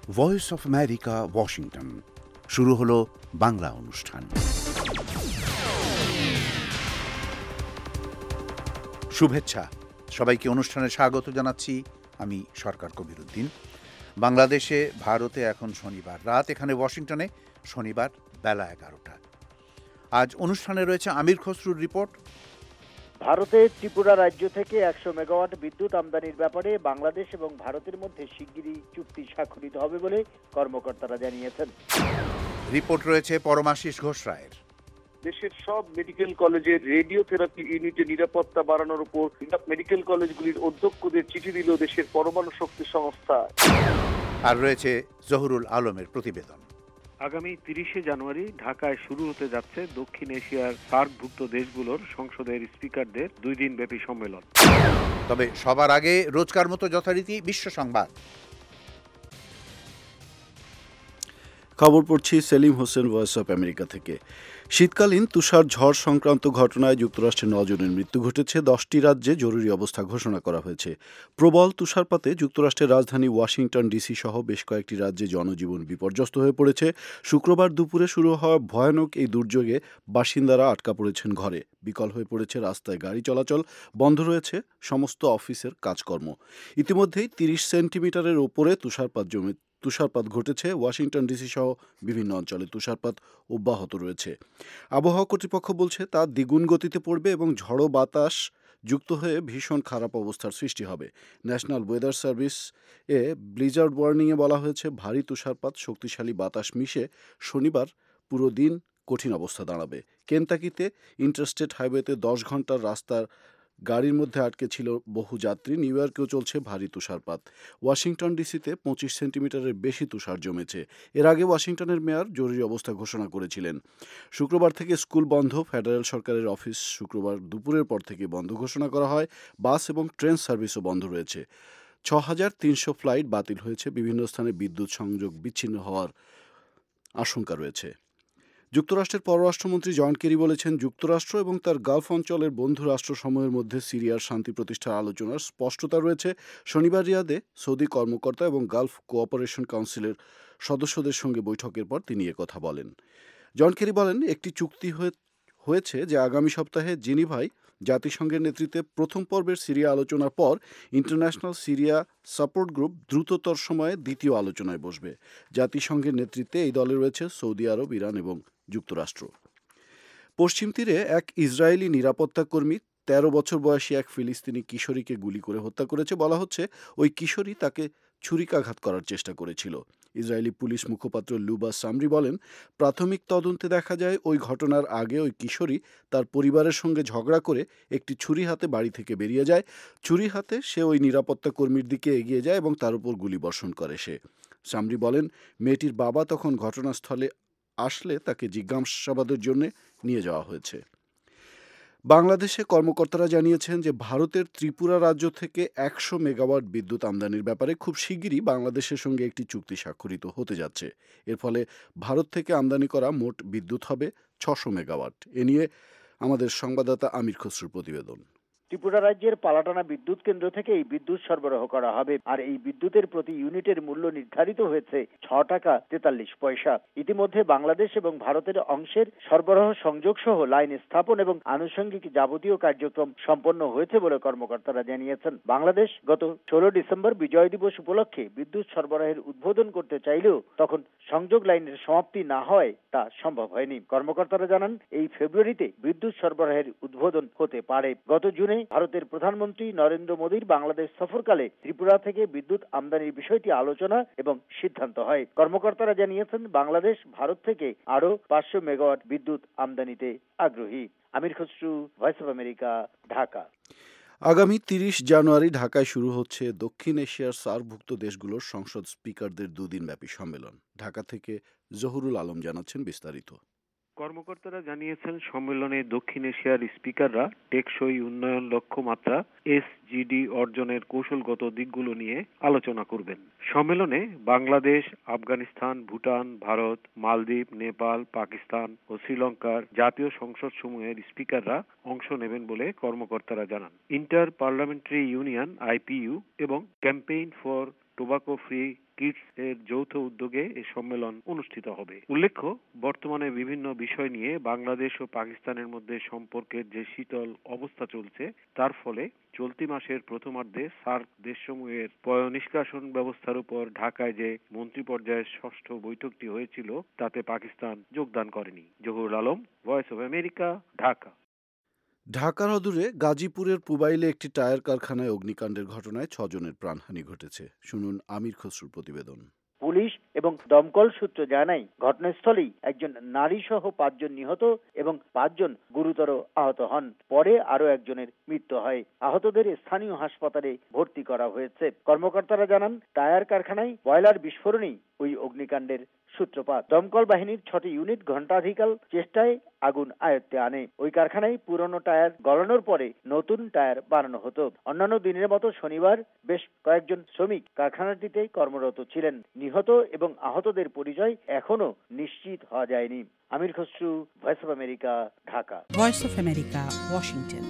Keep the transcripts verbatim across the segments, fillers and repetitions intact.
Voice of America, Washington. শুরু হলো বাংলা অনুষ্ঠান। শুভেচ্ছা, সবাইকে অনুষ্ঠানে স্বাগত জানাচ্ছি। আমি সরকার কবির উদ্দিন। বাংলাদেশে, ভারতে এখন শনিবার রাত, এখানে ওয়াশিংটনে শনিবার বেলা এগারোটা। আজ অনুষ্ঠানে রয়েছে আমির খসরুর রিপোর্ট। ভারতের ত্রিপুরা রাজ্য থেকে একশো মেগাওয়াট বিদ্যুৎ আমদানির ব্যাপারে বাংলাদেশ এবং ভারতের মধ্যে শিগগিরই চুক্তি স্বাক্ষরিত হবে বলে কর্মকর্তারা জানিয়েছেন। রিপোর্ট রয়েছে পরমাশিস ঘোষ রায়ের। দেশের সব মেডিকেল কলেজের রেডিওথেরাপি ইউনিটে নিরাপত্তা বাড়ানোর উপর মেডিকেল কলেজগুলির অধ্যক্ষদের চিঠি দিল দেশের পরমাণু শক্তি সংস্থা। আর রয়েছে জহুরুল আলমের প্রতিবেদন। আগামী তিরিশে জানুয়ারি ঢাকায় শুরু হতে যাচ্ছে দক্ষিণ এশিয়ার সার্কভুক্ত দেশগুলোর সংসদের স্পিকারদের দুই দিন ব্যাপী সম্মেলন। তবে সবার আগে রোজকার মতো যথারীতি বিশ্ব সংবাদ। খবর পড়ছি Selim Hossain, voice of America থেকে। শীতকালীন তুষার ঝড় সংক্রান্ত ঘটনায় যুক্তরাষ্ট্রের নজনের মৃত্যু ঘটেছে। দশটি রাজ্যে জরুরি অবস্থা ঘোষণা করা হয়েছে। প্রবল তুষারপাতে যুক্তরাষ্ট্রের রাজধানী ওয়াশিংটন ডিসি সহ বেশ কয়েকটি রাজ্যে জনজীবন বিপর্যস্ত হয়ে পড়েছে। শুক্রবার দুপুরে শুরু হওয়া ভয়ানক এই দুর্যোগে বাসিন্দারা আটকা পড়েছেন ঘরে। বিকল হয়ে পড়েছে রাস্তায় গাড়ি চলাচল, বন্ধ রয়েছে সমস্ত অফিসের কাজকর্ম। ইতিমধ্যেই তিরিশ সেন্টিমিটারের ওপরে তুষারপাত জমে তুষারপাত ঘটেছে। ওয়াশিংটন ডিসি সহ বিভিন্ন অঞ্চলে তুষারপাত অব্যাহত রয়েছে। আবহাওয়া কর্তৃপক্ষ বলছে তা দ্বিগুণ গতিতে পড়বে এবং ঝড়ো বাতাস যুক্ত হয়ে ভীষণ খারাপ অবস্থার সৃষ্টি হবে। ন্যাশনাল ওয়েদার সার্ভিস এ ব্লিজার্ড ওয়ার্নিংয়ে বলা হয়েছে, ভারী তুষারপাত, শক্তিশালী বাতাস মিশে শনিবার পুরো দিন কঠিন অবস্থা দাঁড়াবে। কেনটাকিতে ইন্টারস্টেট হাইওয়েতে দশ ঘন্টার রাস্তার গাড়ির মধ্যে আটকে ছিল বহু যাত্রী। নিউ ইয়র্কেও চলছে ভারী তুষারপাত। ওয়াশিংটন ডিসিতে পঁচিশ সেন্টিমিটারের বেশি তুষার জমেছে। এর আগে ওয়াশিংটনের মেয়র জরুরি অবস্থা ঘোষণা করেছিলেন। শুক্রবার থেকে স্কুল বন্ধ। ফেডারেল সরকারের অফিস শুক্রবার দুপুরের পর থেকে বন্ধ ঘোষণা করা হয়। বাস এবং ট্রেন সার্ভিসও বন্ধ রয়েছে। ছ হাজার তিনশো ফ্লাইট বাতিল হয়েছে। বিভিন্ন স্থানে বিদ্যুৎ সংযোগ বিচ্ছিন্ন হওয়ার আশঙ্কা রয়েছে। যুক্তরাষ্ট্রের পররাষ্ট্রমন্ত্রী জন কেরি বলেছেন, যুক্তরাষ্ট্র এবং তার গালফ অঞ্চলের বন্ধু রাষ্ট্রসমূহের মধ্যে সিরিয়ার শান্তি প্রতিষ্ঠার আলোচনার স্পষ্টতা রয়েছে। শনিবার রিয়াদে সৌদি কর্মকর্তা এবং গালফ কোঅপারেশন কাউন্সিলের সদস্যদের সঙ্গে বৈঠকের পর তিনি একথা বলেন। জন কেরি বলেন, একটি চুক্তি হয়েছে যে আগামী সপ্তাহে জেনিভায় জাতিসংঘের নেতৃত্বে প্রথম পর্বের সিরিয়া আলোচনার পর ইন্টারন্যাশনাল সিরিয়া সাপোর্ট গ্রুপ দ্রুততর সময়ে দ্বিতীয় আলোচনায় বসবে। জাতিসংঘের নেতৃত্বে এই দলে রয়েছে সৌদি আরব, ইরান এবং যুক্তরাষ্ট্র। পশ্চিম তীরে এক ইসরায়েলি নিরাপত্তা কর্মী তেরো বছর বয়সী এক ফিলিস্তিনি কিশোরীকে গুলি করে হত্যা করেছে। বলা হচ্ছে ওই কিশোরী তাকে ছুরিকাঘাত করার চেষ্টা করেছিল। ইসরায়েলি পুলিশ মুখপাত্র লুবা সামরি বলেন, প্রাথমিক তদন্তে দেখা যায় ওই ঘটনার আগে ওই কিশোরী তার পরিবারের সঙ্গে ঝগড়া করে একটি ছুরি হাতে বাড়ি থেকে বেরিয়ে যায়। ছুরি হাতে সে ওই নিরাপত্তা কর্মীর দিকে এগিয়ে যায় এবং তার উপর গুলি বর্ষণ করে সে। সামরি বলেন, মেয়েটির বাবা তখন ঘটনাস্থলে আসলে তাকে জিজ্ঞাসাবাদের জন্য নিয়ে যাওয়া হয়েছে। বাংলাদেশে কর্মকর্তারা জানিয়েছেন যে ভারতের ত্রিপুরা রাজ্য থেকে একশো মেগাওয়াট বিদ্যুৎ আমদানির ব্যাপারে খুব শিগগিরই বাংলাদেশের সঙ্গে একটি চুক্তি স্বাক্ষরিত হতে যাচ্ছে। এর ফলে ভারত থেকে আমদানি করা মোট বিদ্যুৎ হবে ছশো মেগাওয়াট। এ নিয়ে আমাদের সংবাদদাতা আমির খসরুর প্রতিবেদন। ত্রিপুরা রাজ্যের পালাটানা বিদ্যুৎ কেন্দ্র থেকে এই বিদ্যুৎ সরবরাহ করা হবে। আর এই বিদ্যুতের প্রতি ইউনিটের মূল্য নির্ধারিত হয়েছে ছ টাকা তেতাল্লিশ পয়সা। ইতিমধ্যে বাংলাদেশ এবং ভারতের অংশের সরবরাহ সংযোগ সহ লাইন স্থাপন এবং আনুষঙ্গিক যাবতীয় কার্যক্রম সম্পন্ন হয়েছে বলে কর্মকর্তারা জানিয়েছেন। বাংলাদেশ গত ষোলো ডিসেম্বর বিজয় দিবস উপলক্ষে বিদ্যুৎ সরবরাহের উদ্বোধন করতে চাইলেও তখন সংযোগ লাইনের সমাপ্তি না হয় তা সম্ভব হয়নি। কর্মকর্তারা জানান, এই ফেব্রুয়ারিতে বিদ্যুৎ সরবরাহের উদ্বোধন হতে পারে। গত জুনে ভারতের প্রধানমন্ত্রী নরেন্দ্র মোদীর বাংলাদেশ সফরকালে ত্রিপুরা থেকে বিদ্যুৎ আমদানির বিষয়টি আলোচনা এবং সিদ্ধান্ত হয়। কর্মকর্তারা জানিয়েছেন, বাংলাদেশ ভারত থেকে আরো পাঁচশো মেগাওয়াট বিদ্যুৎ আমদানিতে আগ্রহী। Amir Khasru, voice of America, Dhaka. আগামী তিরিশ জানুয়ারি ঢাকায় শুরু হচ্ছে দক্ষিণ এশিয়ার সার্কভুক্ত দেশগুলোর সংসদ স্পিকারদের দুদিন ব্যাপী সম্মেলন। ঢাকা থেকে জহুরুল আলম জানাচ্ছেন বিস্তারিত। কর্মকর্তারা জানিয়েছেন, সম্মেলনে দক্ষিণ এশিয়ার স্পিকাররা টেকসই উন্নয়ন লক্ষ্যমাত্রা এসজিডি অর্জনের কৌশলগত দিকগুলো নিয়ে আলোচনা করবেন। সম্মেলনে বাংলাদেশ, আফগানিস্তান, ভুটান, ভারত, মালদ্বীপ, নেপাল, পাকিস্তান ও শ্রীলঙ্কার জাতীয় সংসদ সমূহের স্পিকাররা অংশ নেবেন বলে কর্মকর্তারা জানান। ইন্টার পার্লামেন্টারি ইউনিয়ন আইপিইউ এবং campaign for tobacco free kids এর যৌথ উদ্যোগে এই সম্মেলন অনুষ্ঠিত হবে। উল্লেখ্য, বর্তমানে বিভিন্ন বিষয় নিয়ে বাংলাদেশ ও পাকিস্তানের মধ্যে সম্পর্কের যে শীতল অবস্থা চলছে, তার ফলে চলতি মাসের প্রথমার্ধে সার্ক দেশসমূহের পয়ঃনিষ্কাশন ব্যবস্থার উপর ঢাকায় যে মন্ত্রী পর্যায়ের ষষ্ঠ বৈঠকটি হয়েছিল, তাতে পাকিস্তান যোগদান করেনি। Zahurul Alam, voice of America, Dhaka. ঢাকার অদূরে গাজীপুরের পুবাইলে একটি টায়ার কারখানায় অগ্নিকাণ্ডের ঘটনায় ছজনের প্রাণহানি ঘটেছে। শুনুন আমির খসরুর প্রতিবেদন। পুলিশ এবং দমকল সূত্র জানায়, ঘটনাস্থলেই একজন নারী সহ পাঁচজন নিহত এবং পাঁচজন গুরুতর আহত হন। পরে আরো একজনের মৃত্যু হয়। আহতদের স্থানীয় হাসপাতালে ভর্তি করা হয়েছে। কর্মকর্তারা জানান, টায়ার কারখানায় বয়লার বিস্ফোরণেই ওই অগ্নিকাণ্ডের সূত্রপাত। দমকল বাহিনীর ছটি ইউনিট ঘণ্টাধিকাল চেষ্টায় আগুন আয়ত্তে আনে। ওই কারখানায় পুরনো টায়ার গলানোর পরে নতুন টায়ার বানানো হতো। অন্যান্য দিনের মতো শনিবার বেশ কয়েকজন শ্রমিক কারখানাটিতে কর্মরত ছিলেন। নিহত এবং আহতদের পরিচয় এখনো নিশ্চিত হওয়া যায়নি। Amir Khasru, voice of America, Dhaka. Voice of America, Washington.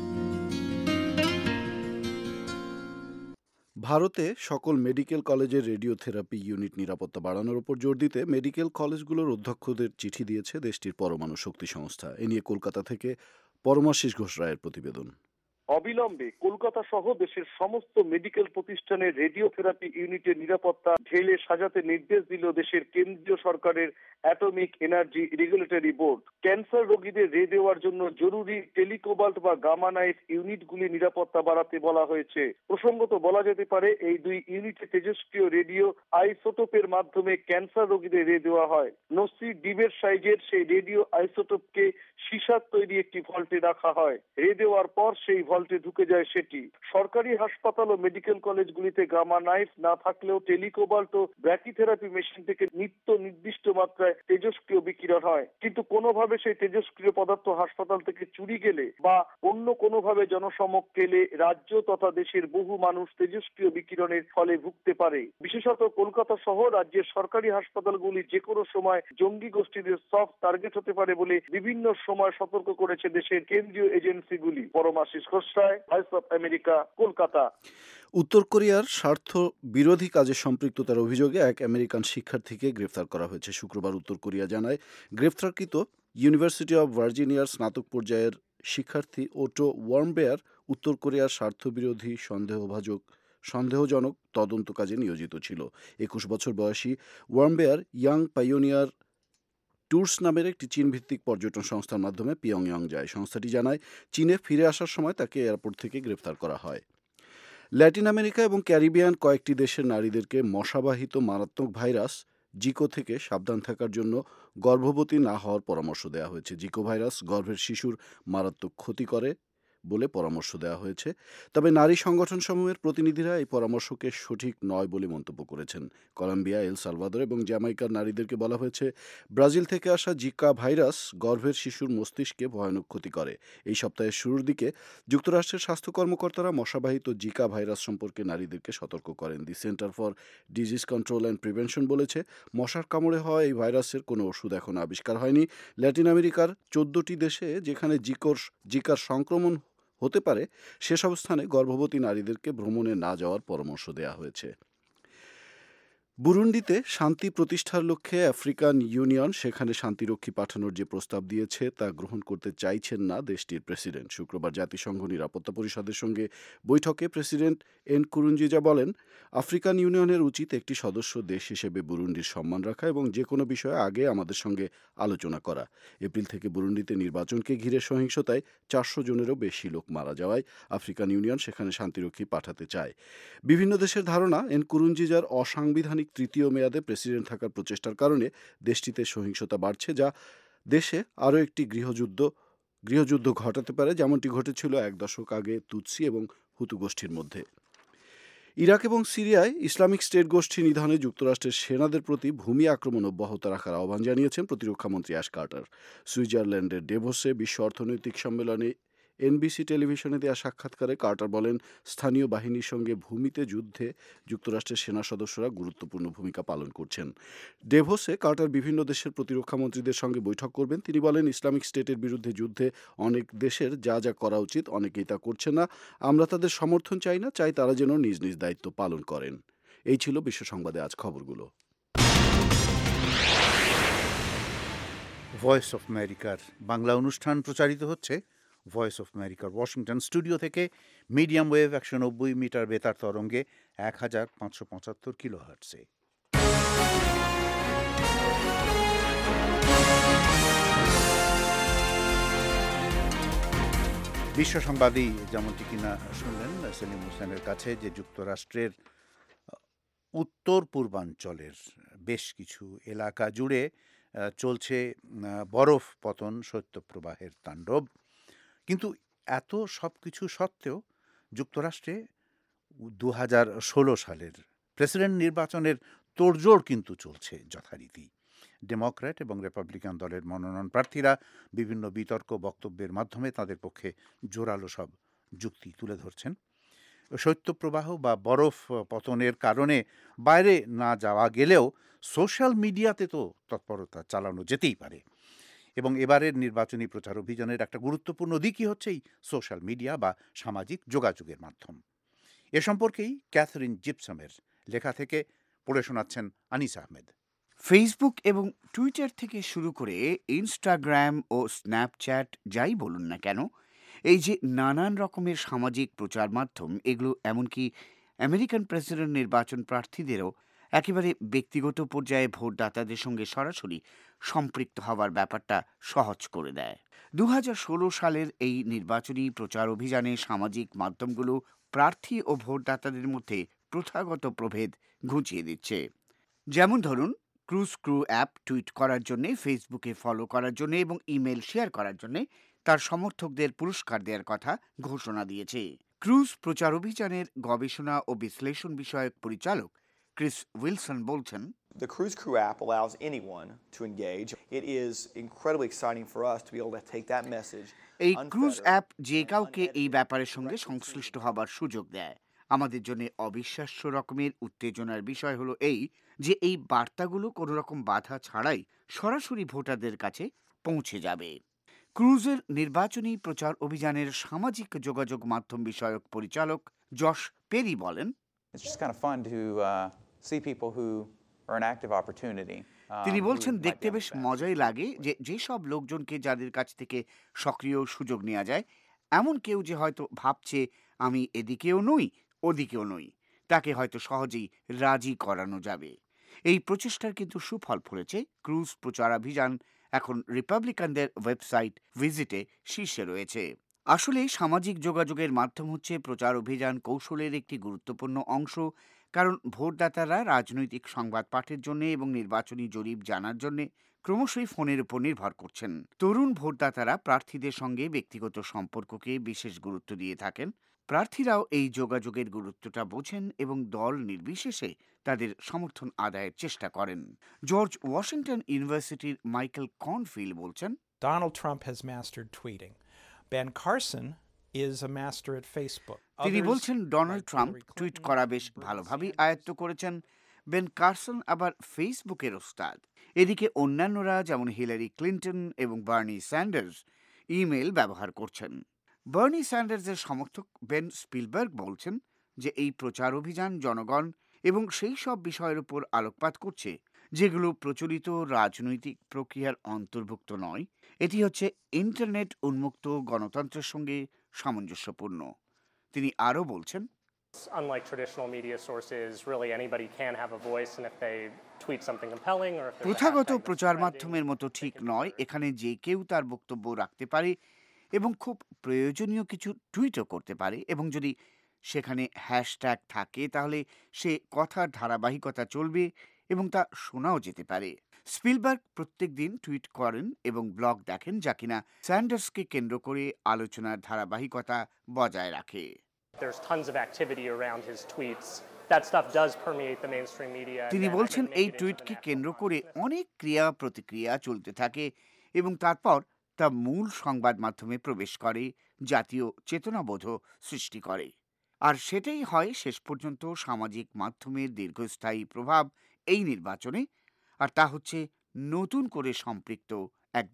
ভারতে সকল মেডিকেল কলেজের রেডিওথেরাপি ইউনিট নিরাপত্তা বাড়ানোর উপর জোর দিতে মেডিকেল কলেজগুলোর অধ্যক্ষদের চিঠি দিয়েছে দেশটির পরমাণু শক্তি সংস্থা। এ নিয়ে কলকাতা থেকে পরমাশিস ঘোষ রায়ের প্রতিবেদন। অবিলম্বে কলকাতা সহ দেশের সমস্ত মেডিকেল প্রতিষ্ঠানের রেডিওথেরাপি ইউনিটের নিরাপত্তা ঢেলে সাজাতে নির্দেশ দিল দেশের কেন্দ্রীয় সরকারের atomic energy regulatory board. Cancer রোগীদের রে দেওয়ার জন্য জরুরি টেলিকোবাল্ট বা গামা নাইফ ইউনিটগুলি নিরাপত্তা বাড়াতে বলা হয়েছে। প্রসঙ্গত বলা যেতে পারে, এই দুই ইউনিটে তেজস্ক্রিয় রেডিও আইসোটোপের মাধ্যমে ক্যান্সার রোগীদের রে দেওয়া হয়। নসি ডিবের সাইজের সেই রেডিও আইসোটোপকে সীসার তৈরি একটি ভল্টে রাখা হয়। রে দেওয়ার পর সেই ভল্টে ঢুকে যায় সেটি। সরকারি হাসপাতাল ও মেডিকেল কলেজগুলিতে গামা নাইফ না থাকলেও টেলিকোবাল্ট ও ব্র্যাকিথেরাপি মেশিন থেকে নিত্য নির্দিষ্ট মাত্রায় তেজস্ক্রিয় বিকিরণ হয়। কিন্তু কোনোভাবে সেই তেজস্ক্রিয় পদার্থ হাসপাতাল থেকে চুরি গেলে বা অন্য কোনোভাবে জনসমক্ষে এলে রাজ্য তথা দেশের বহু মানুষ তেজস্ক্রিয় বিকিরণের ফলে ভুগতে পারে। বিশেষত কলকাতা সহ রাজ্যের সরকারি হাসপাতালগুলি যে কোনো সময় জঙ্গি গোষ্ঠীদের সফট টার্গেট হতে পারে বলে বিভিন্ন সময় সতর্ক করেছে দেশের কেন্দ্রীয় এজেন্সিগুলি। Paramashis Ghosh, voice of America, Kolkata. উত্তর কোরিয়ার স্বার্থ বিরোধী কাজে সম্পৃক্ততার অভিযোগে এক আমেরিকান শিক্ষার্থীকে গ্রেফতার করা হয়েছে। শুক্রবার উত্তর কোরিয়া জানায়, গ্রেফতারকৃত ইউনিভার্সিটি অব ভার্জিনিয়ার স্নাতক পর্যায়ের শিক্ষার্থী ওটো ওয়ার্মবেয়ার উত্তর কোরিয়ার স্বার্থবিরোধী সন্দেহভাজন সন্দেহজনক তদন্ত কাজে নিয়োজিত ছিল। একুশ বছর বয়সী ওয়ার্মবেয়ার ইয়াং পাইওনিয়ার ট্যুরস নামের একটি চীনভিত্তিক পর্যটন সংস্থার মাধ্যমে পিয়ংইয়ং যায়। সংস্থাটি জানায়, চীনে ফিরে আসার সময় তাকে এয়ারপোর্ট থেকে গ্রেফতার করা হয়। ল্যাটিন আমেরিকা এবং ক্যারিবিয়ান কয়েকটি দেশের নারীদেরকে মশাবাহিত মারাত্মক ভাইরাস জিকো থেকে সাবধান থাকার জন্য গর্ভবতী না হওয়ার পরামর্শ দেওয়া হয়েছে। জিকো ভাইরাস গর্ভের শিশুর মারাত্মক ক্ষতি করে বলে পরামর্শ দেওয়া হয়েছে। তবে নারী সংগঠনসমূহের প্রতিনিধিরা এই পরামর্শকে সঠিক নয় বলে মন্তব্য করেছেন। কলম্বিয়া, এল সালভাদর এবং জ্যামাইকার নারীদেরকে বলা হয়েছে, ব্রাজিল থেকে আসা জিকা ভাইরাস গর্ভের শিশুর মস্তিষ্কে ভয়ানক ক্ষতি করে। এই সপ্তাহের শুরুর দিকে যুক্তরাষ্ট্রের স্বাস্থ্য কর্মকর্তারা মশাবাহিত জিকা ভাইরাস সম্পর্কে নারীদেরকে সতর্ক করেন। The center for disease control and prevention বলেছে, মশার কামড়ে হওয়া এই ভাইরাসের কোনো ওষুধ এখনো আবিষ্কার হয়নি। ল্যাটিন আমেরিকার চোদ্দটি দেশে যেখানে জিকোর জিকার সংক্রমণ হতে পারে, সেসব স্থানে গর্ভবতী নারীদেরকে ভ্রমণে না যাওয়ার পরামর্শ দেওয়া হয়েছে। বুরুন্ডিতে শান্তি প্রতিষ্ঠার লক্ষ্যে আফ্রিকান ইউনিয়ন সেখানে শান্তিরক্ষী পাঠানোর যে প্রস্তাব দিয়েছে তা গ্রহণ করতে চাইছেন না দেশটির প্রেসিডেন্ট। শুক্রবার জাতিসংঘ নিরাপত্তা পরিষদের সঙ্গে বৈঠকে প্রেসিডেন্ট এনকুরুনজিজা বলেন, আফ্রিকান ইউনিয়নের উচিত একটি সদস্য দেশ হিসেবে বুরুন্ডির সম্মান রাখা এবং যে কোনো বিষয়ে আগে আমাদের সঙ্গে আলোচনা করা। এপ্রিল থেকে বুরুন্ডিতে নির্বাচনকে ঘিরে সহিংসতায় চারশো জনেরও বেশি লোক মারা যাওয়ায় আফ্রিকান ইউনিয়ন সেখানে শান্তিরক্ষী পাঠাতে চায়। বিভিন্ন দেশের ধারণা, এনকুরুনজিজার অসাংবিধানিক তৃতীয় মেয়াদে প্রেসিডেন্ট থাকার প্রচেষ্টার কারণে দেশটিতে সহিংসতা বাড়ছে, যা দেশে আরও একটি গৃহযুদ্ধ গৃহযুদ্ধ ঘটাতে পারে, যেমনটি ঘটেছিল এক দশক আগে তুতসি এবং হুতু গোষ্ঠীর মধ্যে। ইরাক এবং সিরিয়ায় ইসলামিক স্টেট গোষ্ঠী নিধনে যুক্তরাষ্ট্রের সেনাদের প্রতি ভূমি আক্রমণ অব্যাহত রাখার আহ্বান জানিয়েছেন প্রতিরক্ষামন্ত্রী অ্যাশ কার্টার। সুইজারল্যান্ডের ডেভোসে বিশ্ব অর্থনৈতিক সম্মেলনে এনবিসি টেলিভিশনে দেওয়া সাক্ষাৎকারে কার্টার বলেন, স্থানীয় বাহিনীর সঙ্গে ভূমিতে যুদ্ধে যুক্তরাষ্ট্রের সেনা সদস্যরা গুরুত্বপূর্ণ ভূমিকা পালন করছেন। ডেভোসে কার্টার বিভিন্ন দেশের প্রতিরক্ষামন্ত্রীদের সঙ্গে বৈঠক করবেন। তিনি বলেন, ইসলামিক স্টেটের বিরুদ্ধে যুদ্ধে অনেক দেশের যা যা করা উচিত অনেকেই তা করছে না। আমরা তাদের সমর্থন চাই না, চাই তারা যেন নিজ নিজ দায়িত্ব পালন করেন। এই ছিল বিশ্ব সংবাদে আজ খবরগুলো। ভয়েস অফ আমেরিকার বাংলা অনুষ্ঠান প্রচারিত হচ্ছে ভয়েস অফ আমেরিকার ওয়াশিংটন স্টুডিও থেকে মিডিয়াম ওয়েভ একশো নব্বই মিটার বেতার তরঙ্গে এক হাজার পাঁচশো পঁচাত্তর কিলো হার্টসে। বিশ্ব সংবাদই যেমনটি কিনা শুনলেন সেলিম হোসেনের কাছে, যে যুক্তরাষ্ট্রের উত্তর পূর্বাঞ্চলের বেশ কিছু এলাকা জুড়ে চলছে বরফ পতন, শৈত্যপ্রবাহের তাণ্ডব। কিন্তু এত সব কিছু সত্ত্বেও যুক্তরাষ্ট্রে দু হাজার ষোলো সালের প্রেসিডেন্ট নির্বাচনের তোড়জোড় কিন্তু চলছে যথারীতি। ডেমোক্র্যাট এবং রিপাবলিকান দলের মনোনয়ন প্রার্থীরা বিভিন্ন বিতর্ক বক্তব্যের মাধ্যমে তাদের পক্ষে জোরালো সব যুক্তি তুলে ধরছেন। শৈত্যপ্রবাহ বা বরফ পতনের কারণে বাইরে না যাওয়া গেলেও সোশ্যাল মিডিয়াতে তো তৎপরতা চালানো যেতেই পারে, এবং এবারের নির্বাচনী প্রচার অভিযানের একটা গুরুত্বপূর্ণ দিকই হচ্ছে এই সোশ্যাল মিডিয়া বা সামাজিক যোগাযোগের মাধ্যম। এ সম্পর্কেই ক্যাথরিন জিপসামের লেখা থেকে পড়ে শোনাচ্ছেন আনিস আহমেদ। ফেসবুক এবং টুইটার থেকে শুরু করে ইনস্টাগ্রাম ও স্ন্যাপচ্যাট যাই বলুন না কেন, এই যে নানান রকমের সামাজিক প্রচার মাধ্যম, এগুলো এমনকি আমেরিকান প্রেসিডেন্ট নির্বাচন প্রার্থীদেরও একেবারে ব্যক্তিগত পর্যায়ে ভোটদাতাদের সঙ্গে সরাসরি সম্পৃক্ত হওয়ার ব্যাপারটা সহজ করে দেয়। দু হাজার ষোলো সালের এই নির্বাচনী প্রচার অভিযানে সামাজিক মাধ্যমগুলো প্রার্থী ও ভোটদাতাদের মধ্যে প্রথাগত প্রভেদ ঘুচিয়ে দিচ্ছে। যেমন ধরুন, ক্রুজ ক্রু অ্যাপ টুইট করার জন্যে, ফেসবুকে ফলো করার জন্যে এবং ইমেল শেয়ার করার জন্যে তার সমর্থকদের পুরস্কার দেওয়ার কথা ঘোষণা দিয়েছে। ক্রুজ প্রচার অভিযানের গবেষণা ও বিশ্লেষণ বিষয়ক পরিচালক ক্রিস উইলসন বলছেন, The Cruise Crew app allows anyone to engage. It is incredibly exciting for us to be able to take that message. এই ক্রুজ অ্যাপ যে কাউকে এই ব্যাপারের সঙ্গে সংশ্লিষ্ট হবার সুযোগ দেয়। আমাদের জন্য অবিশ্বাস্য রকমের উত্তেজনার বিষয় হলো এই যে এই বার্তাগুলো কোনো রকম বাধা ছাড়াই সরাসরি ভোটারদের কাছে পৌঁছে যাবে। ক্রুজের নির্বাচনী প্রচার অভিযানের সামাজিক যোগাযোগ মাধ্যম বিষয়ক পরিচালক জশ পেরি বলেন, It's just kind of fun to uh, see people who are an active opportunity. um, তিনি who বলছেন, might দেখতে be on the বেশ fence. মজাই লাগে যে যেসব লোকজনকে যাদের কাছ থেকে সক্রিয় সুযোগ নেওয়া যায়, এমন কেউ যে হয়তো ভাবছে আমি এদিকেও নই ওদিকেও নই, তাকে হয়তো সহজেই রাজি করানো যাবে। এই প্রচেষ্টার কিন্তু সুফল ফলেছে। ক্রুজ প্রচারাভিযান এখন রিপাবলিকানদের ওয়েবসাইট ভিজিটে শীর্ষে রয়েছে। আসলে সামাজিক যোগাযোগের মাধ্যম হচ্ছে প্রচার অভিযান কৌশলের একটি গুরুত্বপূর্ণ অংশ, কারণ ভোটদাতারা রাজনৈতিক সংবাদ পাঠের জন্য এবং নির্বাচনী জরিপ জানার জন্য ক্রমশই ফোনের উপর নির্ভর করছেন। তরুণ ভোটদাতারা প্রার্থীদের সঙ্গে ব্যক্তিগত সম্পর্ককে বিশেষ গুরুত্ব দিয়ে থাকেন। প্রার্থীরাও এই যোগাযোগের গুরুত্বটা বোঝেন এবং দল নির্বিশেষে তাদের সমর্থন আদায়ের চেষ্টা করেন। জর্জ ওয়াশিংটন ইউনিভার্সিটির মাইকেল কর্নফিল্ড বলছেন, Donald Trump has mastered tweeting. Ben Carson is a master at Facebook. তিনি Others, বলছেন Donald like Trump Hillary tweet Clinton, করা বেশ Bernie ভালোভাবেই Sanders, আয়ত্ত করেছেন। বেন কার্সন আবার ফেসবুকের ওস্তাদ। এদিকে অন্যান্যরা যেমন হিলারি ক্লিন্টন এবং বার্নি স্যান্ডার্স ইমেল ব্যবহার করছেন। বার্নি স্যান্ডার্সের সমর্থক বেন স্পিলবার্গ বলছেন যে এই প্রচার অভিযান জনগণ এবং সেই সব বিষয়ের উপর আলোকপাত করছে যেগুলো প্রচলিত রাজনৈতিক প্রক্রিয়ার অন্তর্ভুক্ত নয়। এটি হচ্ছে ইন্টারনেট উন্মুক্ত গণতন্ত্রের সঙ্গে সামঞ্জস্যপূর্ণ। তিনি আরও বলছেন, Unlike traditional media sources, really anybody can have a voice, and if they tweet something compelling or if there's a প্রথাগত hashtag that's প্রচার trending, মাধ্যমের মতো ঠিক নয়। এখানে যে কেউ তার বক্তব্য রাখতে পারে এবং খুব প্রয়োজনীয় কিছু টুইটও করতে পারে, এবং যদি সেখানে হ্যাশট্যাগ থাকে তাহলে সে কথার ধারাবাহিকতা চলবে এবং তা শোনাও যেতে পারে। স্পিলবার্গ প্রত্যেক দিন টুইট করেন এবং ব্লগ দেখেন যা কিনা স্যান্ডার্সকে কেন্দ্র করে আলোচনার ধারাবাহিকতা বজায় রাখে। There's tons of activity around his tweets. That stuff does permeate the mainstream media. তিনি and বলছেন actually make এই it into the টুইটকে national কেন্দ্র করে consciousness. অনেক ক্রিয়া প্রতিক্রিয়া চলতে থাকে এবং তারপর তা মূল সংবাদ মাধ্যমে প্রবেশ করে, জাতীয় চেতনাবোধ সৃষ্টি করে। আর সেটাই হয় শেষ পর্যন্ত সামাজিক মাধ্যমের দীর্ঘস্থায়ী প্রভাব এই নির্বাচনে, আর তা হচ্ছে নতুন করে সম্পৃক্ত একদল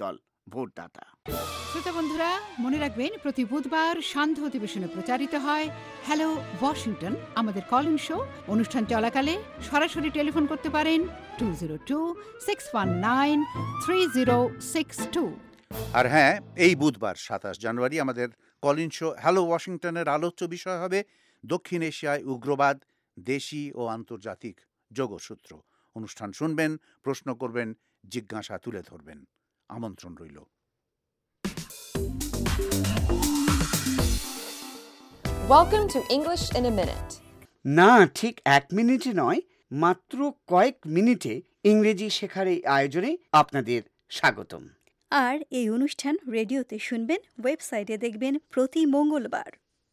ভোটদাতা। শ্রোতা বন্ধুরা, মনে রাখবেন প্রতি বুধবার সান্ধ্য অধিবেশনে প্রচারিত হয় হ্যালো ওয়াশিংটন, আমাদের কল ইন শো। অনুষ্ঠান চলাকালে সরাসরি টেলিফোন করতে পারেন two zero two six one nine three zero six two. আর হ্যাঁ, এই বুধবার সাতাশ জানুয়ারি আমাদের কলিন শো হ্যালো ওয়াশিংটনের আলোচ্য বিষয় হবে দক্ষিণ এশিয়ায় উগ্রবাদ, দেশি ও আন্তর্জাতিক যোগসূত্র। অনুষ্ঠান শুনবেন, প্রশ্ন করবেন, জিজ্ঞাসা তুলে ধরবেন। আমন্ত্রণ রইল। Welcome to English in a Minute. না, ঠিক এক মিনিটে নয়, মাত্র কয়েক মিনিটে ইংরেজি শেখার এই আয়োজনে আপনাদের স্বাগতম। আর এই অনুষ্ঠান রেডিওতে শুনবেন, ওয়েবসাইটে দেখবেন প্রতি মঙ্গলবার।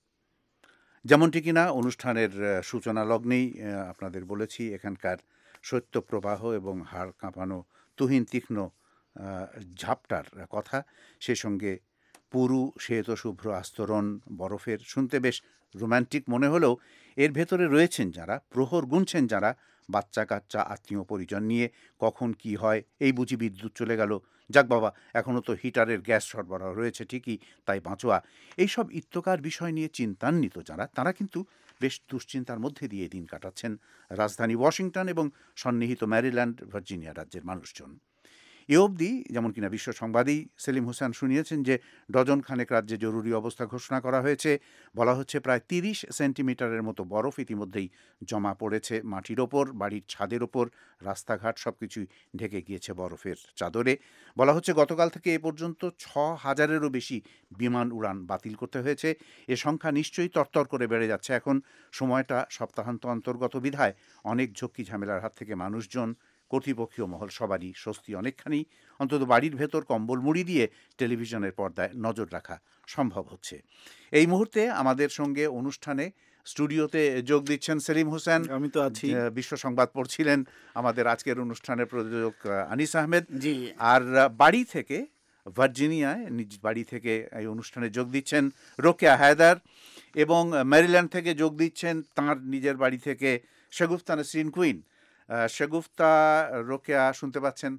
যেমনটি কিনা অনুষ্ঠানের সূচনা লগ্নেই আপনাদের বলেছি, এখানকার সত্য প্রবাহ এবং হাড় কাঁপানো তুহিন তীক্ষ্ণ ঝাপটার কথা, সে সঙ্গে পুরু শ্বেত শুভ্র আস্তরণ বরফের, শুনতে বেশ রোম্যান্টিক মনে হলেও এর ভেতরে রয়েছেন যারা, প্রহর গুনছেন যারা, বাচ্চা কাচ্চা আত্মীয় পরিজন নিয়ে কখন কি হয়, এই বুঝি বিদ্যুৎ চলে গেল, যাক বাবা এখনও তো হিটারের গ্যাস সরবরাহ রয়েছে ঠিকই, তাই বাঁচোয়া, এইসব ইত্যকার বিষয় নিয়ে চিন্তান্বিত যারা, তারা কিন্তু বেশ দুশ্চিন্তার মধ্যে দিয়ে দিন কাটাচ্ছেন রাজধানী ওয়াশিংটন এবং সন্নিহিত ম্যারিল্যান্ড, ভার্জিনিয়া রাজ্যের মানুষজন। এ অবধি যেমন কিনা বিশ্ব সংবাদেই সেলিম হোসেন শুনিয়েছেন যে ডজন খানেক রাজ্যে জরুরি অবস্থা ঘোষণা করা হয়েছে। বলা হচ্ছে প্রায় তিরিশ সেন্টিমিটারের মতো বরফ ইতিমধ্যেই জমা পড়েছে মাটির ওপর, বাড়ির ছাদের ওপর, রাস্তাঘাট সব কিছুই ঢেকে গিয়েছে বরফের চাদরে। বলা হচ্ছে গতকাল থেকে এ পর্যন্ত ছ হাজারেরও বেশি বিমান উড়ান বাতিল করতে হয়েছে। এ সংখ্যা নিশ্চয়ই তরতর করে বেড়ে যাচ্ছে এখন। সময়টা সপ্তাহান্ত অন্তর্গত বিধায় অনেক ঝক্কি ঝামেলার হাত থেকে মানুষজন, কর্তৃপক্ষীয় মহল সবারই স্বস্তি অনেকখানি। অন্তত বাড়ির ভেতর কম্বল মুড়ি দিয়ে টেলিভিশনের পর্দায় নজর রাখা সম্ভব হচ্ছে। এই মুহূর্তে আমাদের সঙ্গে অনুষ্ঠানে স্টুডিওতে যোগ দিচ্ছেন সেলিম হোসেন, আমি তো আছি। বিশ্ব সংবাদ পড়ছিলেন আমাদের আজকের অনুষ্ঠানের প্রযোজক আনিস আহমেদ। আর বাড়ি থেকে ভার্জিনিয়ায় নিজ বাড়ি থেকে এই অনুষ্ঠানে যোগ দিচ্ছেন রোকেয়া হায়দার, এবং ম্যারিল্যান্ড থেকে যোগ দিচ্ছেন তাঁর নিজের বাড়ি থেকে শাগুফতা নাসরিন কুইন। শাগুফতা, রোকেয়া শুনতে পাচ্ছেন?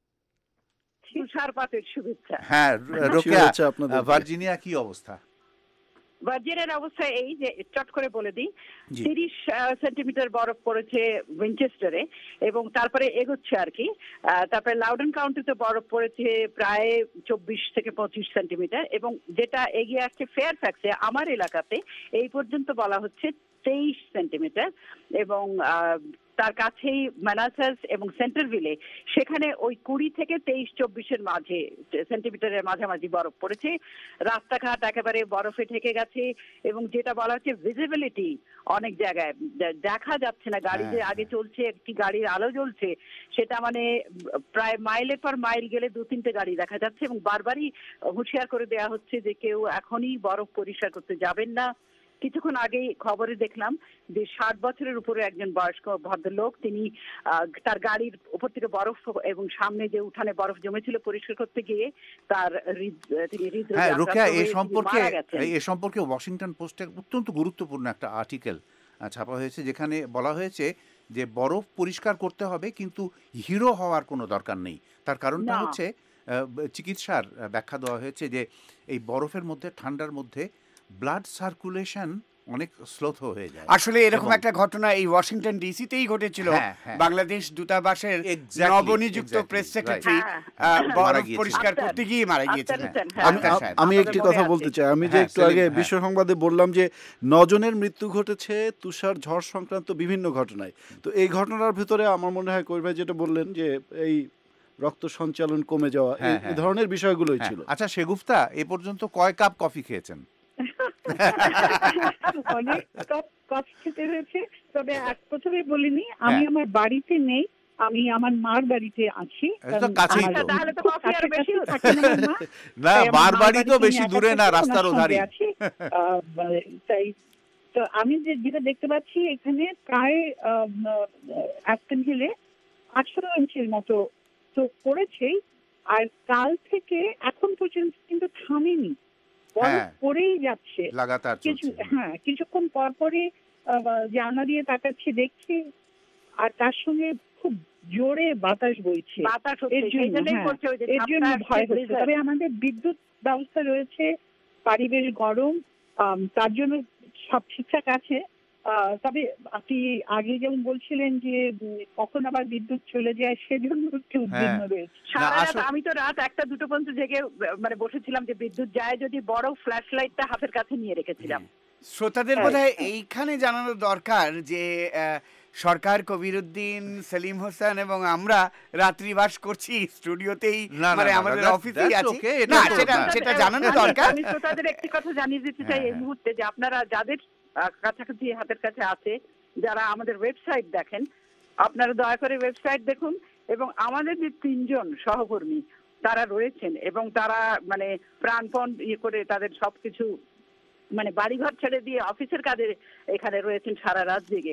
তুষারপাতের শুভেচ্ছা। হ্যাঁ রোকেয়া, ভার্জিনিয়া কি অবস্থা? ভার্জিনিয়ার অবস্থা এই যে, চট করে বলে দিই, তিরিশ সেন্টিমিটার বরফ পড়েছে উইনচেস্টারে এবং তারপরে এগোচ্ছে আর কি। তারপরে লাউডন কাউন্টিতে বরফ পড়েছে প্রায় চব্বিশ থেকে পঁচিশ সেন্টিমিটার, এবং যেটা এগিয়ে আসছে ফেয়ারফ্যাক্সে আমার এলাকাতে এই পর্যন্ত বলা হচ্ছে তেইশ সেন্টিমিটার, এবং তার কাছেই ম্যানাসাস এবং সেন্টারভিলে সেখানে ওই কুড়ি থেকে তেইশ চব্বিশের মাঝে সেন্টিমিটারের মাঝামাঝি বরফ পড়েছে। রাস্তাঘাট একেবারে বরফে ঢেকে গেছে, এবং যেটা বলা হচ্ছে ভিজিবিলিটি অনেক জায়গায় দেখা যাচ্ছে না, গাড়ি যে আগে চলছে একটি গাড়ির আলো জ্বলছে সেটা মানে প্রায় মাইলের পর মাইল গেলে দু তিনটে গাড়ি দেখা যাচ্ছে, এবং বারবারই হুঁশিয়ার করে দেওয়া হচ্ছে যে কেউ এখনই বরফ পরিষ্কার করতে যাবেন না। কিছুক্ষণ আগেই খবরে দেখলাম যে ষাট বছরের উপরে একজন বয়স্ক ভদ্রলোক, তিনি তার গাড়ির উপর থেকে বরফ এবং সামনে যে উঠানে বরফ জমেছিল পরিষ্কার করতে গিয়ে তার তিনি এ সম্পর্কে এ সম্পর্কে ওয়াশিংটন পোস্টে অত্যন্ত গুরুত্বপূর্ণ একটা আর্টিকেল ছাপা হয়েছে, যেখানে বলা হয়েছে যে বরফ পরিষ্কার করতে হবে কিন্তু হিরো হওয়ার কোনো দরকার নেই। তার কারণটা হচ্ছে চিকিৎসার ব্যাখ্যা দেওয়া হয়েছে যে এই বরফের মধ্যে, ঠান্ডার মধ্যে ব্লাড সার্কুলেশন অনেক স্লোথ হয়ে যায়। আসলে এরকম একটা ঘটনা এই ওয়াশিংটন ডিসিতেই ঘটেছিল। বাংলাদেশ দূতাবাসের নবনিযুক্ত প্রেস সেক্রেটারি বরফ পরিষ্কার করতে গিয়ে মারা গিয়েছেন। আমি একটি কথা বলতে চাই, আমি যে একটু আগে বিশ্ব সংবাদে বললাম যে নজনের মৃত্যু ঘটেছে তুষার ঝড় সংক্রান্ত বিভিন্ন ঘটনায়। তো এই ঘটনার ভিতরে আমার মনে হয় কই ভাই যেটা বললেন যে এই রক্ত সঞ্চালন কমে যাওয়া, এই ধরনের বিষয়গুলোই ছিল। আচ্ছা শাগুফতা, এ পর্যন্ত কয় কাপ কফি খেয়েছেন? অনেক কাপ কফি খেতে হয়েছে, তবে এক প্রথমে বলিনি আমি আমার বাড়িতে নেই, আমি আমার মার বাড়িতে আছি। না, মার বাড়ি তো বেশি দূরে না, রাস্তার ধারে। তাই তো আমি যেটা দেখতে পাচ্ছি এখানে প্রায় অ্যাস্টন হিলে আঠারো ইঞ্চির মতো তো পড়েছেই, আর কাল থেকে এখন পর্যন্ত কিন্তু থামেনি, পড়েই যাচ্ছে লাগাতার। কিছু হ্যাঁ কিছুক্ষণ পর পরে জানলা দিয়ে তাকাচ্ছি, দেখছি, আর তার সঙ্গে খুব জোরে বাতাস বইছে, বাতাস হচ্ছে, এর সেই জন্য জন্যই হ্যাঁ, বলছে ওই যে এর জন্য ঝাপটা ভয় আসছে, হচ্ছে। blizzard। তবে আমাদের বিদ্যুৎ ব্যবস্থা রয়েছে, পরিবেশ গরম, আম, তার জন্য সব ঠিকঠাক আছে। আহ, তবে আপনি আগে যেমন বলছিলেন যে উম, কখন আবার বিদ্যুৎ চলে যায়, সেজন্য একটু উদ্বিগ্ন রয়েছে। সারা রাত আমি তো রাত একটা দুটো পর্যন্ত জেগে মানে বসেছিলাম যে বিদ্যুৎ যায় যদি, বড় ফ্ল্যাশ লাইটটা হাতের কাছে নিয়ে রেখেছিলাম। শ্রোতাদের বোধহয় এইখানে জানানো দরকার যে আহ, সরকার, কবিরুদ্দিন, সেলিম হোসেন এবং আমরা রাত্রিবাস করছি স্টুডিওতেই, না, না, মানে না, আমাদের that's- অফিসেই that's আছি। okay, এটা না, তো সেটা না। সেটা জানানো আমি- দরকার। আমি শ্রোতাদের একটি কথা জানিয়ে দিতে চাই এই মুহূর্তে যে আপনারা যাদের আহ, কাছাকাছি হাতের কাছে আছে, যারা আমাদের ওয়েবসাইট দেখেন, আপনারা দয়া করে ওয়েবসাইট দেখুন এবং আমাদের যে তিনজন সহকর্মী তারা রয়েছেন এবং তারা মানে প্রাণপণ ইয়ে করে তাদের সবকিছু মানে বাড়িঘর ছেড়ে দিয়ে অফিসের কাজে এখানে রয়েছেন সারা রাত জেগে।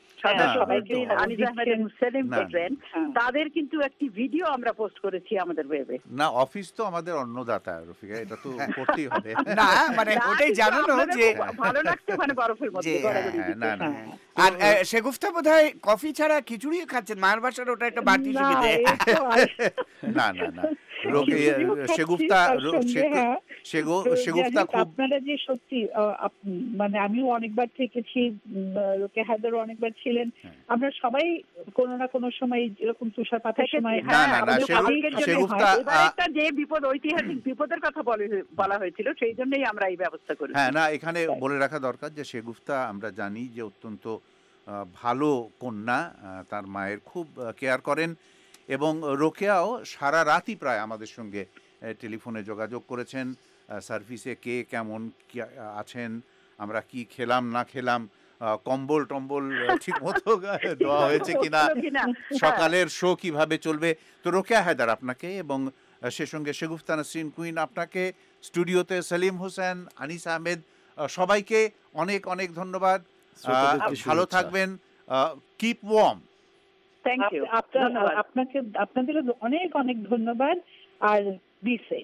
তাদের কিন্তু একটি ভিডিও আমরা পোস্ট করেছি আমাদের ওয়েবে। না, অফিস তো আমাদের অন্নদাতা রফিকা, এটা তো করতেই হবে। না, মানে ওটাই জানানো যে ভালো লাগছে মানে বরফের মধ্যে গড়াগড়ি হ্যাঁ, দিতে। না না আর আহ, শেগুফতা বোধহয় কফি ছাড়া খিচুড়িও খাচ্ছেন, মায়ের বাসার ওটা একটা বাড়তি সুবিধে। না না না রোকে শেগুফতা শেগুফতা খুব আপনারা যে সত্যি আহ, আপ- মানে আমিও অনেকবার থেকেছি, উম, রোকে হায়দার অনেকবার ছিলেন, আমরা সবাই কোনো না কোনো সময় এরকম তুষারপাতের সময় না, না, না, আমাদের শেগুফতা এবার একটা যে বিপদ, ঐতিহাসিক বিপদের কথা বলে- বলা হয়েছিল, সেই জন্যই আমরা এই ব্যবস্থা করি। হ্যাঁ, না, এখানে বলে রাখা দরকার যে শেগুফতা আমরা জানি যে অত্যন্ত আহ, ভালো কন্যা, আহ, তার মায়ের খুব কেয়ার করেন এবং রোকেয়াও সারা রাতই প্রায় আমাদের সঙ্গে আহ, টেলিফোনে যোগাযোগ করেছেন, আহ, সার্ভিসে কে কেমন কি আছেন, আমরা কি খেলাম না খেলাম, আহ, কম্বল টম্বল ঠিক মতো দেওয়া হয়েছে কিনা, সকালের শো কিভাবে চলবে। তো রোকেয়া হায়দার আপনাকে এবং আহ, সে সঙ্গে শেগুফতা নাসরিন কুইন আপনাকে, স্টুডিওতে সেলিম হোসেন, আনিস আহমেদ, আহ, সবাইকে অনেক অনেক ধন্যবাদ। আহ, ভালো থাকবেন, কিপ ওয়ার্ম। Thank you. আপনাকে আপনাদের অনেক অনেক ধন্যবাদ, আর বি সেফ।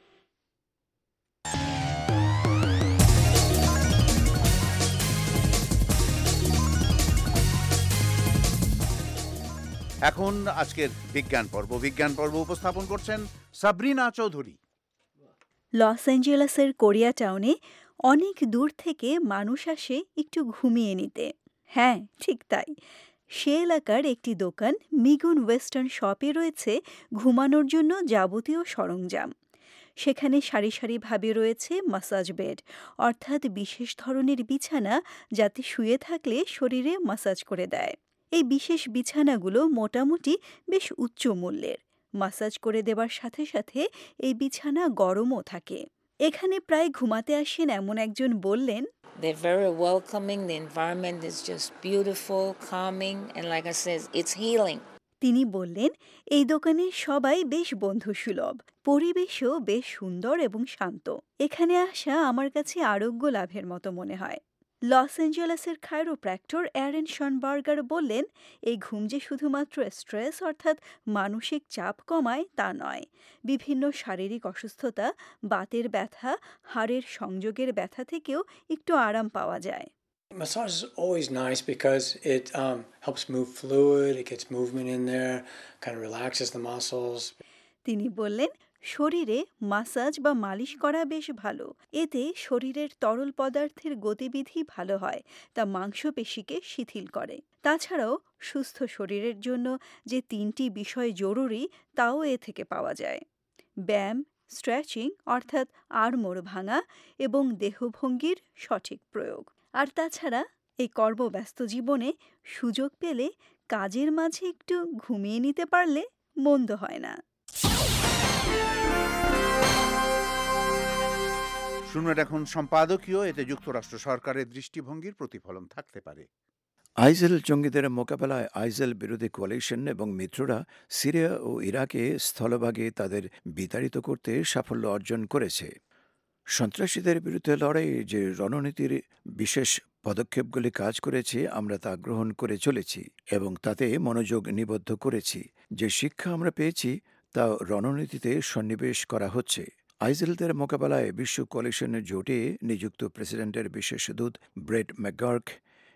এখন আজকের বিজ্ঞান পর্ব বিজ্ঞান পর্ব উপস্থাপন করছেন সাবরিনা চৌধুরী। লস অ্যাঞ্জেলেসের কোরিয়া টাউনে অনেক দূর থেকে মানুষ আসে একটু ঘুমিয়ে নিতে। হ্যাঁ, ঠিক তাই। সে এলাকার একটি দোকান মিগুন ওয়েস্টার্ন শপে রয়েছে ঘুমানোর জন্য যাবতীয় সরঞ্জাম। সেখানে সারি সারিভাবে রয়েছে মাসাজ বেড, অর্থাৎ বিশেষ ধরনের বিছানা যাতে শুয়ে থাকলে শরীরে মাসাজ করে দেয়। এই বিশেষ বিছানাগুলো মোটামুটি বেশ উচ্চ মূল্যের। মাসাজ করে দেবার সাথে সাথে এই বিছানা গরমও থাকে। এখানে প্রায় ঘুমাতে আসেন এমন একজন বললেন, They're very welcoming. The environment is just beautiful, calming, and like I said, it's healing. তিনি বললেন, এই দোকানে সবাই বেশ বন্ধুসুলভ, পরিবেশও বেশ সুন্দর এবং শান্ত। এখানে আসা আমার কাছে আরোগ্য লাভের মতো মনে হয়। লস অ্যাঞ্জেলেসের কাইরোপ্র্যাক্টর অ্যারেন শনবার্গার বললেন, এই ঘুম যে শুধুমাত্র স্ট্রেস অর্থাৎ মানসিক চাপ কমায় তা নয়, বিভিন্ন শারীরিক অসুস্থতা, বাতের ব্যথা, হাড়ের সংযোগের ব্যথা থেকেও একটু আরাম পাওয়া যায়। Massage is always nice because it um, helps move fluid, it gets movement in there, kind of relaxes the muscles. তিনি বললেন, শরীরে মাসাজ বা মালিশ করা বেশ ভালো। এতে শরীরের তরল পদার্থের গতিবিধি ভালো হয়, তা মাংসপেশিকে শিথিল করে। তাছাড়াও সুস্থ শরীরের জন্য যে তিনটি বিষয় জরুরি তাও এ থেকে পাওয়া যায়: ব্যায়াম, স্ট্রেচিং অর্থাৎ আড়মোড় ভাঙা এবং দেহভঙ্গির সঠিক প্রয়োগ। আর তাছাড়া এই কর্মব্যস্ত জীবনে সুযোগ পেলে কাজের মাঝে একটু ঘুমিয়ে নিতে পারলে মন্দ হয় না। শুনুন এখন সম্পাদকীয়, এতে যুক্তরাষ্ট্র সরকারের দৃষ্টিভঙ্গির প্রতিফলন থাকতে পারে। আইসেল জঙ্গিদের মোকাবেলায় আইসেল বিরোধী কোয়ালিশন এবং মিত্ররা সিরিয়া ও ইরাকে স্থলভাগে তাদের বিতাড়িত করতে সাফল্য অর্জন করেছে। সন্ত্রাসীদের বিরুদ্ধে লড়াইয়ে যে রণনীতির বিশেষ পদক্ষেপগুলি কাজ করেছে আমরা তা গ্রহণ করে চলেছি এবং তাতে মনোযোগ নিবদ্ধ করেছি। যে শিক্ষা আমরা পেয়েছি তা রণনীতিতে সন্নিবেশ করা হচ্ছে। আইসেলদের মোকাবেলায় বিশ্ব কোয়ালিশনের জোটে নিযুক্ত প্রেসিডেন্টের বিশেষ দূত ব্রেট ম্যাকগার্ক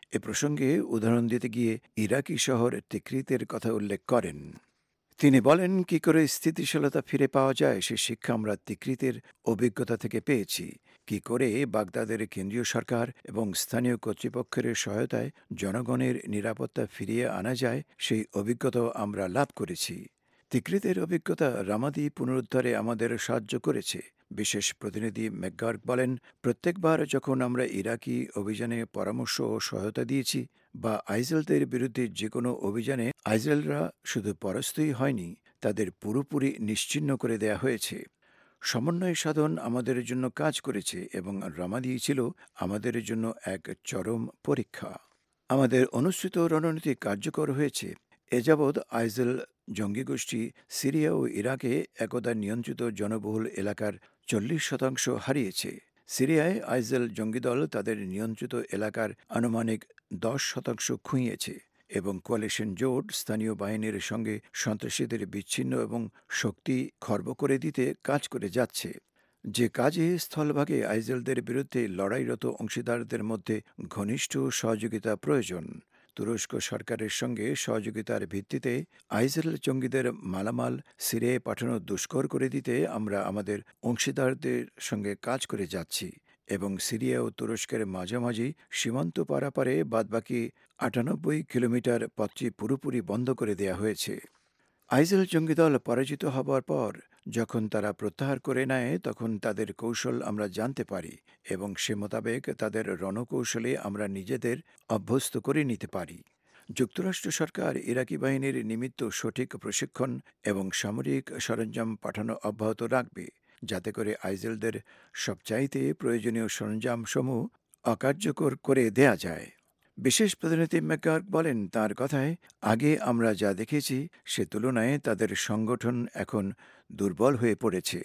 এ প্রসঙ্গে উদাহরণ দিতে গিয়ে ইরাকি শহর তিকরিতের কথা উল্লেখ করেন। তিনি বলেন, কি করে স্থিতিশীলতা ফিরে পাওয়া যায় সে শিক্ষা আমরা তিকরিতের অভিজ্ঞতা থেকে পেয়েছি। কি করে বাগদাদের কেন্দ্রীয় সরকার এবং স্থানীয় কর্তৃপক্ষের সহায়তায় জনগণের নিরাপত্তা ফিরিয়ে আনা যায় সেই অভিজ্ঞতাও আমরা লাভ করেছি। তিকরিতের অভিজ্ঞতা রামাদি পুনরুদ্ধারে আমাদের সাহায্য করেছে। বিশেষ প্রতিনিধি ম্যাকগার্ক বলেন, প্রত্যেকবার যখন আমরা ইরাকি অভিযানে পরামর্শ ও সহায়তা দিয়েছি বা আইসেলদের বিরুদ্ধে যে কোনো অভিযানে আইসেলরা শুধু পরাস্তই হয়নি, তাদের পুরোপুরি নিশ্চিহ্ন করে দেয়া হয়েছে। সমন্বয় সাধন আমাদের জন্য কাজ করেছে এবং রামাদি ছিল আমাদের জন্য এক চরম পরীক্ষা। আমাদের অনুসৃত রণনীতি কার্যকর হয়েছে। এ যাবৎ আইসেল জঙ্গি গোষ্ঠী সিরিয়া ও ইরাকে একদা নিয়ন্ত্রিত জনবহুল এলাকার চল্লিশ শতাংশ হারিয়েছে। সিরিয়ায় আইসেল জঙ্গিদল তাদের নিয়ন্ত্রিত এলাকার আনুমানিক দশ শতাংশ খুইয়েছে এবং কোয়ালিশন জোট স্থানীয় বাহিনীর সঙ্গে সন্ত্রাসীদের বিচ্ছিন্ন এবং শক্তি খর্ব করে দিতে কাজ করে যাচ্ছে। যে কাজে স্থলভাগে আইসেলদের বিরুদ্ধে লড়াইরত অংশীদারদের মধ্যে ঘনিষ্ঠ সহযোগিতা প্রয়োজন। তুরস্ক সরকারের সঙ্গে সহযোগিতার ভিত্তিতে আইসেল জঙ্গিদের মালামাল সিরিয়ায় পাঠানো দুষ্কর করে দিতে আমরা আমাদের অংশীদারদের সঙ্গে কাজ করে যাচ্ছি এবং সিরিয়া ও তুরস্কের মাঝামাঝি সীমান্ত পারাপারে বাদবাকি আটানব্বই কিলোমিটার পথটি পুরোপুরি বন্ধ করে দেয়া হয়েছে। আইসেল জঙ্গিদল পরাজিত হবার পর যখন তারা প্রত্যাহার করে নেয় তখন তাদের কৌশল আমরা জানতে পারি এবং সে মোতাবেক তাদের রণকৌশলে আমরা নিজেদের অভ্যস্ত করে নিতে পারি। যুক্তরাষ্ট্র সরকার ইরাকি বাহিনীর নিমিত্ত সঠিক প্রশিক্ষণ এবং সামরিক সরঞ্জাম পাঠানো অব্যাহত রাখবে, যাতে করে আইসেলদের সবচাইতে প্রয়োজনীয় সরঞ্জামসমূহ অকার্যকর করে দেয়া যায়। বিশেষ প্রতিনিধি ম্যাকগার্ক বলেন, তার কথায়, আগে আমরা যা দেখেছি সে তুলনায় তাদের সংগঠন এখন দুর্বল হয়ে পড়েছে।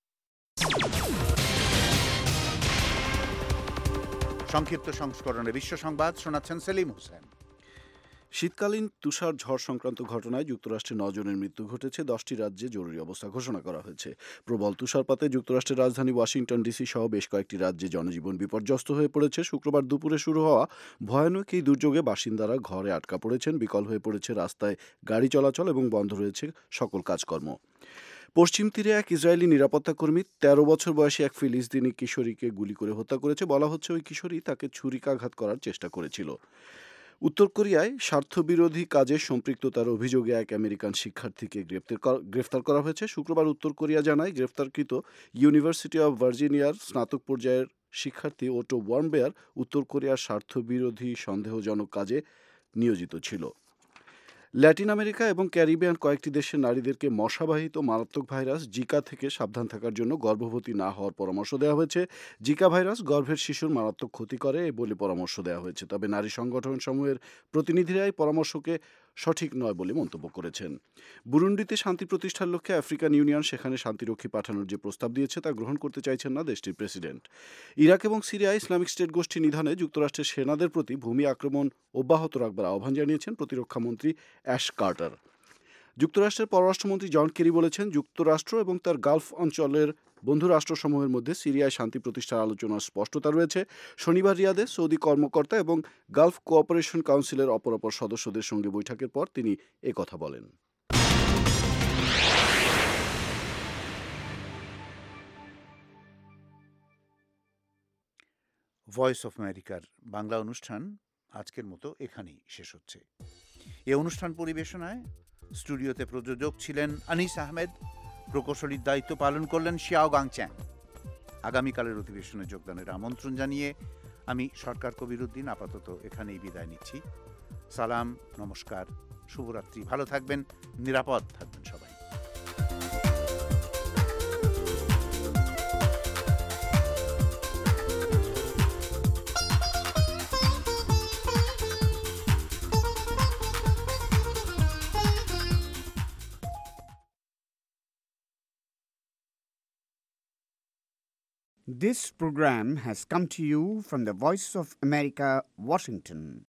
সংক্ষিপ্ত সংস্করণে বিশ্ব সংবাদ শোনাচ্ছেন সেলিম হোসেন। শীতকালীন তুষার ঝড় সংক্রান্ত ঘটনায় যুক্তরাষ্ট্রে নজনের মৃত্যু ঘটেছে। দশটি রাজ্যে জরুরি অবস্থা ঘোষণা করা হয়েছে। প্রবল তুষারপাতে যুক্তরাষ্ট্রের রাজধানী ওয়াশিংটন ডিসি সহ বেশ কয়েকটি রাজ্যে জনজীবন বিপর্যস্ত হয়ে পড়েছে। শুক্রবার দুপুরে শুরু হওয়া ভয়ানক এই দুর্যোগে বাসিন্দারা ঘরে আটকা পড়েছেন, বিকল হয়ে পড়েছে রাস্তায় গাড়ি চলাচল এবং বন্ধ রয়েছে সকল কাজকর্ম। পশ্চিম তীরে এক ইসরায়েলি নিরাপত্তা কর্মী তেরো বছর বয়সী এক ফিলিস্তিনি কিশোরীকে গুলি করে হত্যা করেছে। বলা হচ্ছে ওই কিশোরী তাকে ছুরিকাঘাত করার চেষ্টা করেছিল। উত্তর কোরিয়ায় স্বার্থবিরোধী কাজে সম্পৃক্ততার অভিযোগে এক আমেরিকান শিক্ষার্থীকে গ্রেফতার করা হয়েছে। শুক্রবার উত্তর কোরিয়া জানায় গ্রেফতারকৃত ইউনিভার্সিটি অব ভার্জিনিয়ার স্নাতক পর্যায়ের শিক্ষার্থী ওটো ওয়ার্মবেয়ার উত্তর কোরিয়ার স্বার্থবিরোধী সন্দেহজনক কাজে নিয়োজিত ছিল। ল্যাটিন আমেরিকা এবং ক্যারিবিয়ান কয়েকটি দেশের নারীদেরকে মশাবাহিত মারাত্মক ভাইরাস জিকা থেকে সাবধান থাকার জন্য গর্ভবতী না হওয়ার পরামর্শ দেওয়া হয়েছে। জিকা ভাইরাস গর্ভের শিশুর মারাত্মক ক্ষতি করে বলে পরামর্শ দেওয়া হয়েছে। তবে নারী সংগঠন সমূহের প্রতিনিধিরা এই পরামর্শকে সঠিক নয় বলে মন্তব্য করেছেন। বুরুন্ডিতে শান্তি প্রতিষ্ঠার লক্ষ্যে আফ্রিকান ইউনিয়ন সেখানে শান্তিরক্ষী পাঠানোর যে প্রস্তাব দিয়েছে তা গ্রহণ করতে চাইছেন না দেশটির প্রেসিডেন্ট। ইরাক এবং সিরিয়ায় ইসলামিক স্টেট গোষ্ঠী নিধনে যুক্তরাষ্ট্রের সেনাদের প্রতি ভূমি আক্রমণ অব্যাহত রাখবার আহ্বান জানিয়েছেন প্রতিরক্ষামন্ত্রী অ্যাশ কার্টার। যুক্তরাষ্ট্রের পররাষ্ট্রমন্ত্রী জন কেরি বলেছেন, যুক্তরাষ্ট্র এবং তার গালফ অঞ্চলের বন্ধু রাষ্ট্রসমূহের মধ্যে সিরিয়ায় শান্তি প্রতিষ্ঠার আলোচনার স্পষ্টতা রয়েছে। শনিবার রিয়াদে সৌদি কর্মকর্তা এবং গালফ কোঅপারেশন কাউন্সিলের অপর অপর সদস্যদের সঙ্গে বৈঠকের পর তিনি একথা বলেন। ভয়েস অফ আমেরিকার বাংলা অনুষ্ঠান আজকের মতো এখানেই শেষ হচ্ছে। এ অনুষ্ঠান পরিবেশনায় স্টুডিওতে প্রযোজক ছিলেন আনিস আহমেদ, প্রকৌশলীর দায়িত্ব পালন করলেন শিয়াও গাংচ্যাং। আগামীকালের অধিবেশনে যোগদানের আমন্ত্রণ জানিয়ে আমি সরকার কবিরুদ্দিন আপাতত এখানেই বিদায় নিচ্ছি। সালাম, নমস্কার, শুভরাত্রি। ভালো থাকবেন, নিরাপদ থাকবেন সবাই। This program has come to you from the Voice of America, Washington.